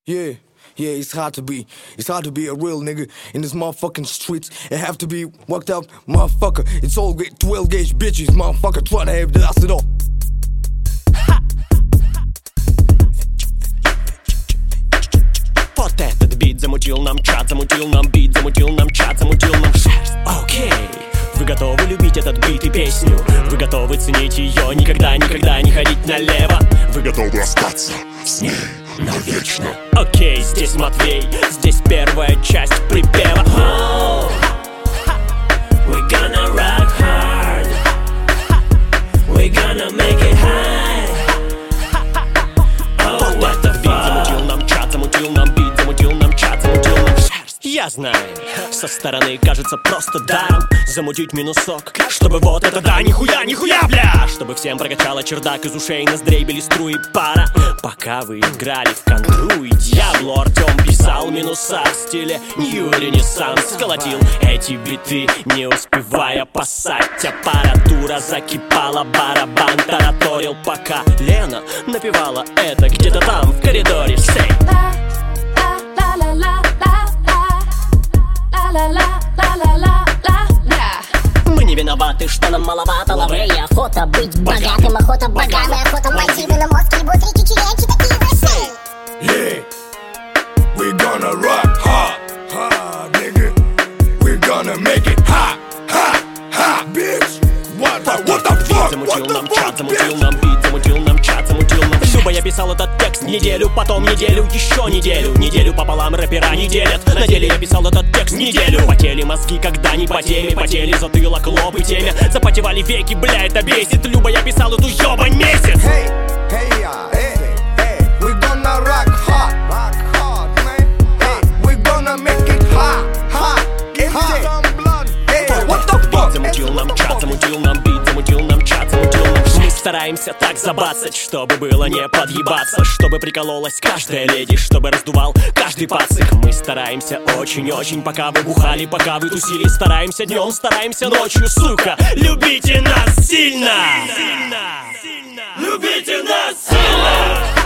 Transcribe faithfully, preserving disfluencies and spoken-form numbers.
Yeah, yeah, it's hard to be. It's hard to be a real nigga in this motherfucking streets. It have to be worked out, motherfucker. It's all great twelve gauge bitches, motherfucker. Try to have the ass it all. Вот этот бит замутил нам чат, замутил нам бит, замутил нам чат, замутил нам шерсть. Окей, вы готовы любить этот бит и песню? Вы готовы ценить ее, никогда, никогда не ходить налево? Вы готовы остаться с ней навечно? Окей, здесь Матвей, здесь первая часть припева. Oh, we're gonna rock hard, we're gonna make it high. Oh, what the fuck? Замутил нам чат, замутил нам бит, замутил нам чат, замутил нам шерсть. Я знаю, со стороны кажется просто даром замутить минусок, чтобы вот это да, нихуя, нихуя, бля! Чтобы всем прокачало чердак, из ушей ноздрей били струи пара. Пока вы играли в контру, и Дьябло Артем писал минуса в стиле нью-ренессанс. Колотил эти биты, не успевая пасать. Аппаратура закипала, барабан тараторил, пока Лена напевала это где-то там в коридоре. Сей! Мы не виноваты, что нам маловато лаврей. Охота быть богатым, охота богатым, охота мотивы на мозг, ебут реки, черечи, такие в России. Yeah, we're gonna rock hard, hard, nigga. We're gonna make it hot, hot, hot, bitch. What the, what the fuck, Замутил what the нам fuck, чат, замутил bitch? нам бит, замутил нам чат, замутил нам. Люба, я писал этот текст неделю, потом неделю, еще неделю. Неделю пополам рэпера не делят. На деле я писал этот текст неделю. Потели мозги, когда не по теме. Потели затылок, лоб и теме. Запотевали веки, бля, это бесит. Люба, я писал эту ёбань месяц. Hey, hey, yeah, hey, hey, we're gonna rock hard, rock hard, man. Hey, we're gonna make it hot, hot, hot. Hey, what the fuck? Замутил нам чат, замутил нам бит, замутил нам чат, замутил нам. Мы стараемся так забацать, чтобы было не подъебаться, чтобы прикололась каждая леди, чтобы раздувал каждый пацик. Мы стараемся очень-очень, пока вы бухали, пока вы тусили. Стараемся днем, стараемся ночью, сука. Любите нас сильно! Любите нас сильно!